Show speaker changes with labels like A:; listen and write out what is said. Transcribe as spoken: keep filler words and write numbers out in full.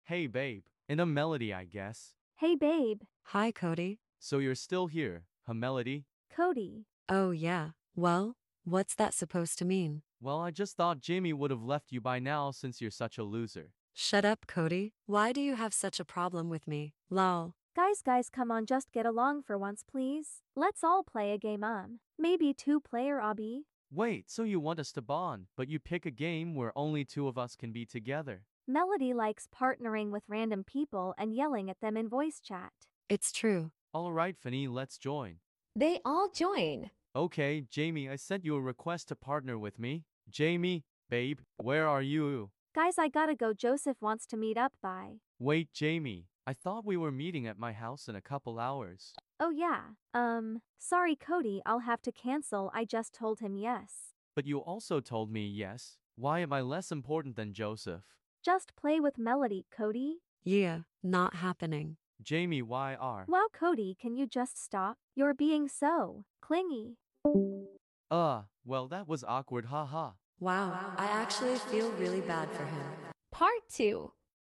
A: Hey babe. In a Melody, I guess.
B: Hey babe.
C: Hi, Cody.
A: So you're still here, huh, Melody?
B: Cody.
C: Oh, yeah. Well, what's that supposed to mean?
A: Well, I just thought Jamie would have left you by now since you're such a loser.
C: Shut up, Cody. Why do you have such a problem with me? Lol.
B: Guys guys come on, just get along for once please. Let's all play a game um. Maybe two player obby.
A: Wait, so you want us to bond, but you pick a game where only two of us can be together.
B: Melody likes partnering with random people and yelling at them in voice chat.
C: It's true.
A: Alright, Fanny, let's join.
D: They all join.
A: Okay, Jamie, I sent you a request to partner with me. Jamie, babe, where are you?
B: Guys, I gotta go. Joseph wants to meet up by.
A: Wait, Jamie, I thought we were meeting at my house in a couple hours.
B: Oh yeah. Um, sorry Cody, I'll have to cancel. I just told him yes.
A: But you also told me yes. Why am I less important than Joseph?
B: Just play with Melody, Cody.
C: Yeah, not happening.
A: Jamie, why are?
B: Wow, Cody, can you just stop? You're being so clingy.
A: Uh, well, that was awkward, haha.
C: Wow, I actually feel really bad for him.
D: Part two.